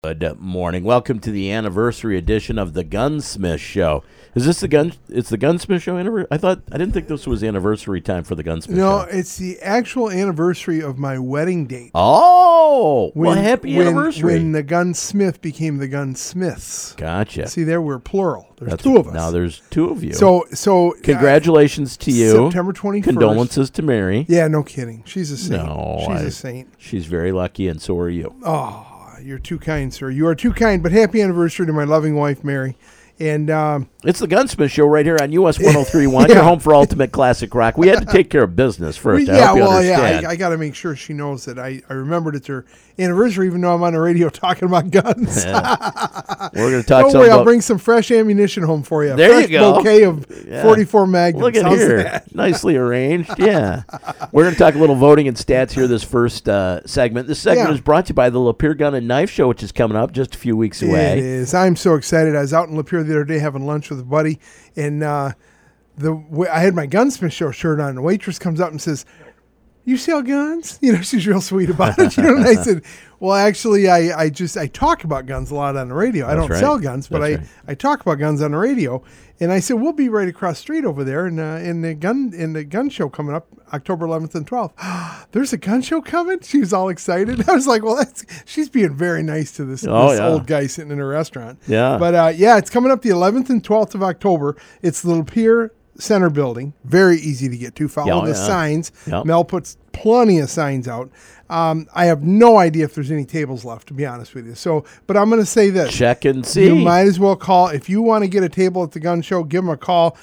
Good morning. Welcome to the anniversary edition of the Gunsmith Show. Is this the gun? It's the Gunsmith Show anniversary. I didn't think this was anniversary time for the Gunsmith Show. No, it's the actual anniversary of my wedding date. Oh, well, happy anniversary! When the Gunsmith became the Gunsmiths. Gotcha. See, there we're plural. There's two of us. Now there's two of you. So congratulations to you. September 21st. Condolences to Mary. Yeah, no kidding. She's a saint. She's a saint. She's very lucky, and so are you. Oh. You're too kind, sir. You are too kind, but happy anniversary to my loving wife, Mary. And it's the Gunsmith Show right here on US 103.1. Yeah. Your home for ultimate classic rock. We had to take care of business first. I got to make sure she knows that I remembered it's her anniversary, even though I'm on the radio talking about guns. Yeah. We're going to talk. Don't worry, I'll bring some fresh ammunition home for you. There you go. Bouquet of 44 Magnums. Look at How's here, that? Nicely arranged. Yeah, we're going to talk a little voting and stats here. This first segment. This segment is brought to you by the Lapeer Gun and Knife Show, which is coming up just a few weeks away. It is. I'm so excited. I was out in Lapeer the other day having lunch with a buddy, and I had my Gunsmith Show shirt on. The waitress comes up and says, "You sell guns?" She's real sweet about it. And I said, "Well, actually, I talk about guns a lot on the radio. I don't sell guns, but I talk about guns on the radio." And I said, "We'll be right across the street over there in the gun show coming up October 11th and 12th." "There's a gun show coming?" She was all excited. I was like, "Well, she's being very nice to this old guy sitting in a restaurant." Yeah. But it's coming up the 11th and 12th of October. It's the Lapeer Center building. Very easy to get to. Follow the signs. Yep. Mel puts plenty of signs out. I have no idea if there's any tables left, to be honest with you. So, but I'm going to say this. Check and see. You might as well call. If you want to get a table at the gun show, give them a call.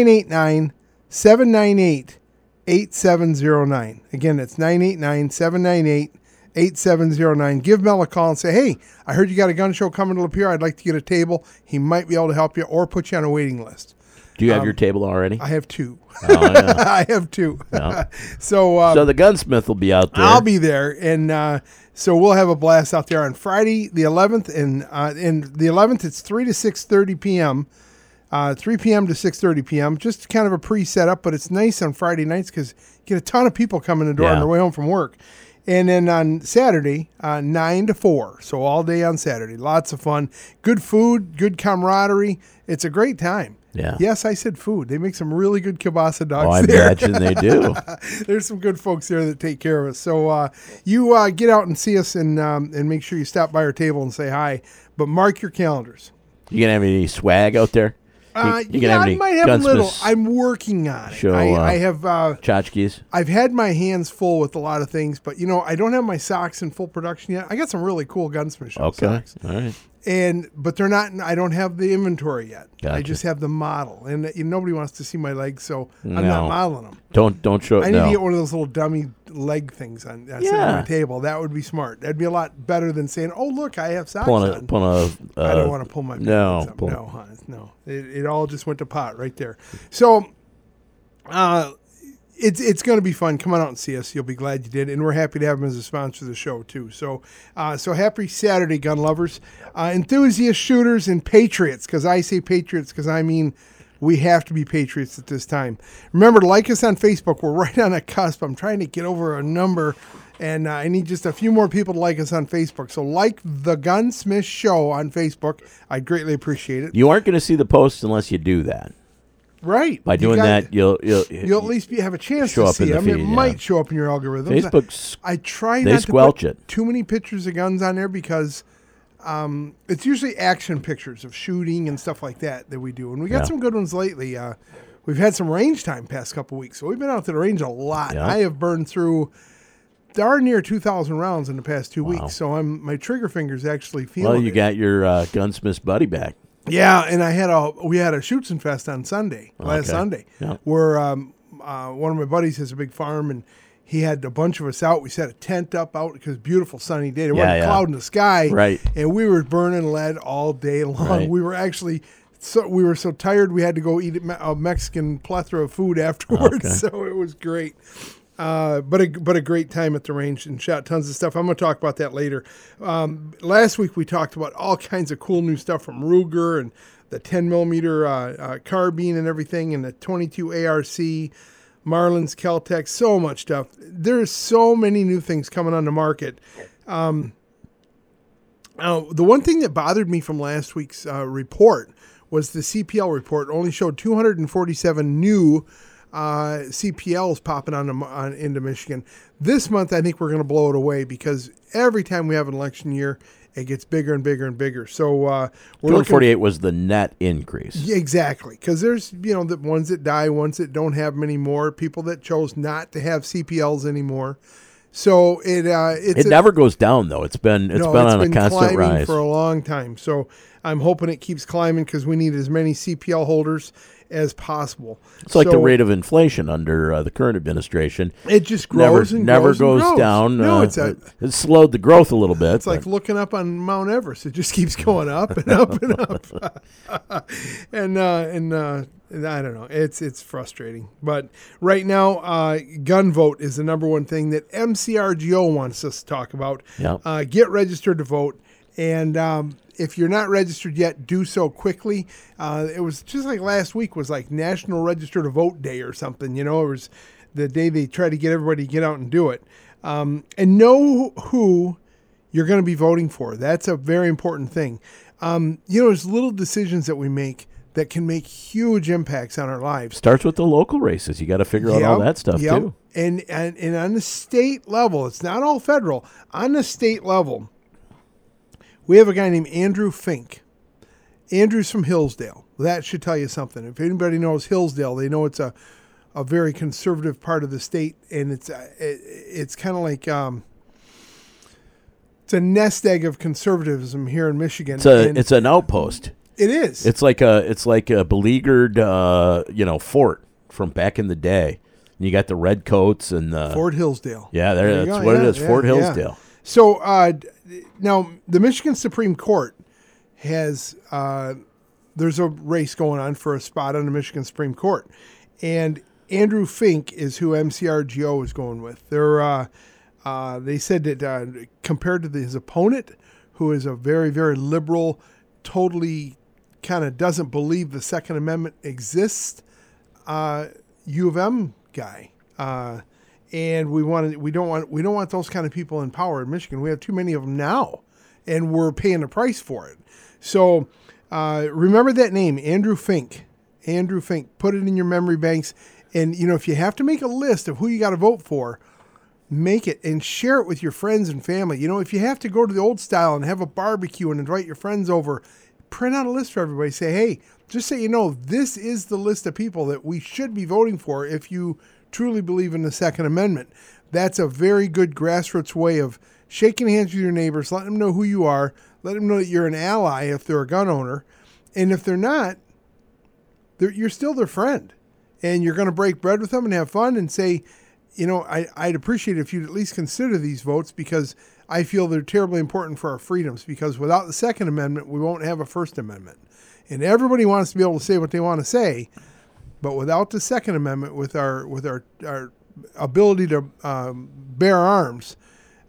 989-798-8709. Again, it's 989-798-8709. Give Mel a call and say, "Hey, I heard you got a gun show coming to Lapeer. I'd like to get a table." He might be able to help you or put you on a waiting list. Do you have your table already? I have two. Oh, yeah. I have two. Yeah. So the Gunsmith will be out there. I'll be there, and so we'll have a blast out there on Friday the 11th, and the 11th it's 3 to 6:30 p.m. 3 p.m. to 6:30 p.m. Just kind of a pre-setup, but it's nice on Friday nights because you get a ton of people coming in the door on their way home from work. And then on Saturday, 9 to 4. So all day on Saturday. Lots of fun. Good food, good camaraderie. It's a great time. Yeah. Yes, I said food. They make some really good kielbasa dogs I there. imagine they do. There's some good folks there that take care of us. So you get out and see us and make sure you stop by our table and say hi. But mark your calendars. You gonna have any swag out there? I might have a little. I'm working on it. I have tchotchkes. I've had my hands full with a lot of things, but I don't have my socks in full production yet. I got some really cool Gunsmith Show socks. All right. But they're not. I don't have the inventory yet. Gotcha. I just have the model, and nobody wants to see my legs, so I'm not modeling them. Don't show. I need to get one of those little dummy leg things on my table. That would be smart. That'd be a lot better than saying, "Oh, look, I have socks on." I don't want to pull my pants up. No. It all just went to pot right there. So, it's going to be fun. Come on out and see us. You'll be glad you did, and we're happy to have them as a sponsor of the show too. So happy Saturday, gun lovers, enthusiasts, shooters, and patriots. Because I say patriots because I mean we have to be patriots at this time. Remember to like us on Facebook. We're right on a cusp. I'm trying to get over a number. And I need just a few more people to like us on Facebook. So like the Gunsmith Show on Facebook. I'd greatly appreciate it. You aren't going to see the posts unless you do that. Right. By doing that, you'll at least have a chance to see them. It might show up in your algorithms. Facebook's I try not to put too many pictures of guns on there because it's usually action pictures of shooting and stuff like that we do. And we got some good ones lately. We've had some range time past couple weeks. So we've been out to the range a lot. Yeah. I have burned through darn near 2,000 rounds in the past 2 weeks. So my trigger finger's actually feeling Well, you got your Gunsmith's buddy back. Yeah, and we had a Shoots and Fest on Sunday, last Sunday, where one of my buddies has a big farm, and he had a bunch of us out. We set a tent up out because beautiful sunny day. There wasn't a cloud in the sky, right? And we were burning lead all day long. Right. We were actually we were so tired we had to go eat a Mexican plethora of food afterwards. So it was great. But a great time at the range and shot tons of stuff. I'm going to talk about that later. Last week we talked about all kinds of cool new stuff from Ruger and the 10 millimeter carbine and everything, and the 22 ARC, Marlins, Kel-Tec, so much stuff. There's so many new things coming on the market. The one thing that bothered me from last week's report was the CPL report only showed 247 new CPLs popping into Michigan. This month, I think we're going to blow it away because every time we have an election year, it gets bigger and bigger and bigger. So we're 248 was the net increase. Yeah, exactly, because there's the ones that die, ones that don't have many more, people that chose not to have CPLs anymore. So it never goes down though. It's been on a constant rise for a long time. So I'm hoping it keeps climbing because we need as many CPL holders as possible. It's like the rate of inflation under the current administration. It just grows never goes down. No, it slowed the growth a little bit. It's like looking up on Mount Everest. It just keeps going up and up and up. and I don't know. It's frustrating. But right now, gun vote is the number one thing that MCRGO wants us to talk about. Yep. Get registered to vote. And if you're not registered yet, do so quickly. It was just like last week was like National Register to Vote Day or something. It was the day they try to get everybody to get out and do it. And know who you're going to be voting for. That's a very important thing. There's little decisions that we make that can make huge impacts on our lives. Starts with the local races. You got to figure out all that stuff too. And on the state level, it's not all federal. On the state level, we have a guy named Andrew Fink. Andrew's from Hillsdale. That should tell you something. If anybody knows Hillsdale, they know it's a very conservative part of the state, and it's kind of like it's a nest egg of conservatism here in Michigan. It's an outpost. It is. It's like a beleaguered fort from back in the day. And you got the redcoats and Fort Hillsdale. Yeah, that's what it is. Fort Hillsdale. Yeah. So now the Michigan Supreme Court has there's a race going on for a spot on the Michigan Supreme Court, and Andrew Fink is who MCRGO is going with. They said that compared to his opponent, who is a very, very liberal, totally kind of doesn't believe the Second Amendment exists, U of M guy. And we don't want those kind of people in power in Michigan. We have too many of them now, and we're paying the price for it. So remember that name, Andrew Fink. Andrew Fink. Put it in your memory banks. And if you have to make a list of who you got to vote for, make it and share it with your friends and family. If you have to go to the old style and have a barbecue and invite your friends over, print out a list for everybody. Say, hey, just so you know, this is the list of people that we should be voting for if you truly believe in the Second Amendment. That's a very good grassroots way of shaking hands with your neighbors, letting them know who you are, let them know that you're an ally if they're a gun owner. And if they're not, you're still their friend. And you're going to break bread with them and have fun and say, I'd appreciate it if you'd at least consider these votes because I feel they're terribly important for our freedoms, because without the Second Amendment, we won't have a First Amendment. And everybody wants to be able to say what they want to say, but without the Second Amendment, with our ability to bear arms,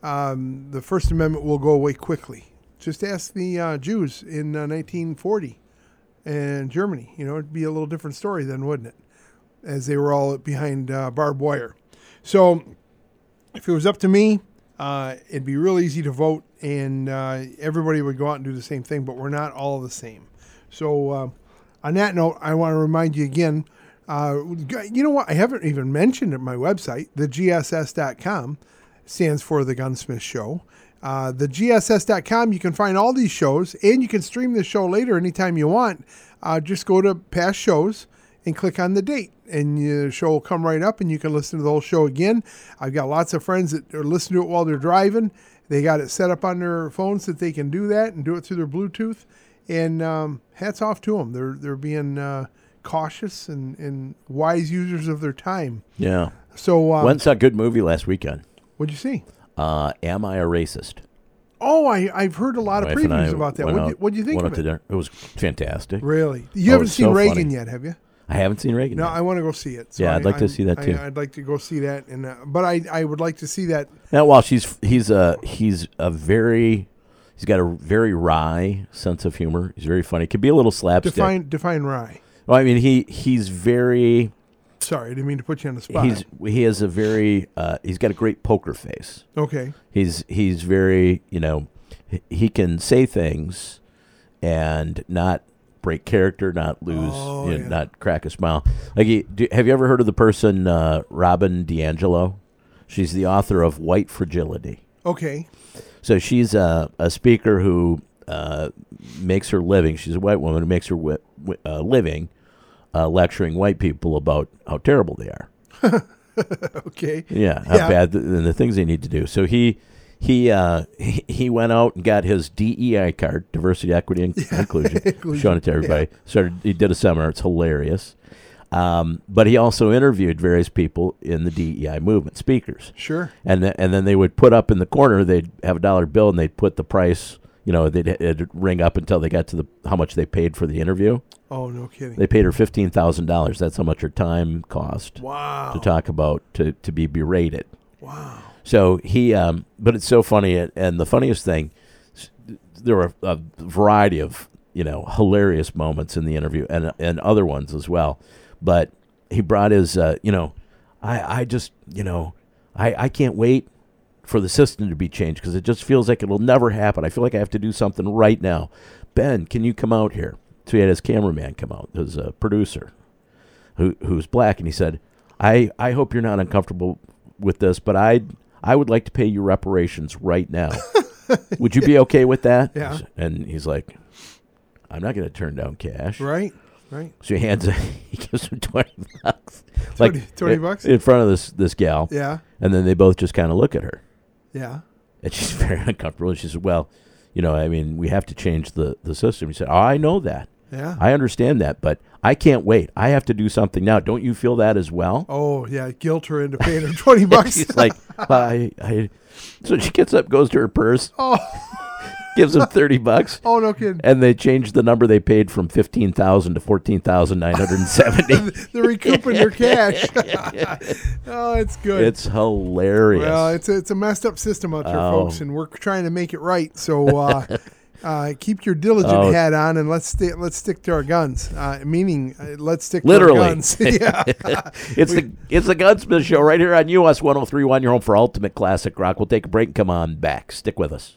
the First Amendment will go away quickly. Just ask the Jews in 1940 in Germany. It'd be a little different story then, wouldn't it? As they were all behind barbed wire. So if it was up to me, it'd be real easy to vote, and everybody would go out and do the same thing, but we're not all the same. So on that note, I want to remind you again, you know what? I haven't even mentioned at my website, thegss.com, stands for The Gunsmith Show. Thegss.com, you can find all these shows, and you can stream the show later anytime you want. Just go to past shows and click on the date, and the show will come right up, and you can listen to the whole show again. I've got lots of friends that are listening to it while they're driving. They got it set up on their phones that they can do that and do it through their Bluetooth. And hats off to them. They're being cautious and wise users of their time. Yeah. So went saw a good movie last weekend. What'd you see? Am I a Racist? Oh, I've heard a lot of previews about that. What'd you think of it? It was fantastic. Really? You haven't seen Reagan yet, have you? I haven't seen Reagan. No, yet. I want to go see it. So I'd like to see that too. I'd like to go see that, but I would like to see that. Now, while he's got a very wry sense of humor. He's very funny. Could be a little slapstick. Define wry. Well, I mean, he's very. Sorry, I didn't mean to put you on the spot. He has a very he's got a great poker face. Okay. He's very he can say things and not break character, not lose, not crack a smile. Like, have you ever heard of the person Robin DiAngelo? She's the author of White Fragility. Okay. So she's a speaker who makes her living. She's a white woman who makes her living lecturing white people about how terrible they are. Okay. Yeah, how bad and the things they need to do. So he went out and got his DEI card, diversity, equity, and inclusion, showing it to everybody. He did a seminar. It's hilarious. But he also interviewed various people in the DEI movement, speakers. Sure. And then they would put up in the corner, they'd have a dollar bill, and they'd put the price, it'd ring up until they got to how much they paid for the interview. Oh, no kidding. They paid her $15,000. That's how much her time cost. Wow. To talk about, to be berated. Wow. So he, but it's so funny, and the funniest thing, there were a variety of, hilarious moments in the interview, and other ones as well. But he brought his, I can't wait for the system to be changed because it just feels like it'll never happen. I feel like I have to do something right now. Ben, can you come out here? So he had his cameraman come out, his producer, who's black, and he said, I hope you're not uncomfortable with this, but I would like to pay you reparations right now. Would you be okay with that? Yeah. And he's like, I'm not going to turn down cash. Right. So he gives him $20. 20 bucks? In front of this gal. Yeah. And then they both just kind of look at her. Yeah. And she's very uncomfortable. And she said, well, we have to change the system. He said, oh, I know that. Yeah. I understand that, but I can't wait. I have to do something now. Don't you feel that as well? Oh, yeah. Guilt her into paying her $20. She's like, so she gets up, goes to her purse, gives him $30. Oh, no kidding. And they changed the number they paid from $15,000 to $14,970. They're recouping their cash. Oh, it's good. It's hilarious. Well, it's a messed up system out there, folks, and we're trying to make it right. So keep your diligent hat on, and let's stick to our guns. Meaning, let's stick to our guns. Yeah. It's the Gunsmith Show right here on US 103.1, your home for ultimate classic rock. We'll take a break and come on back. Stick with us.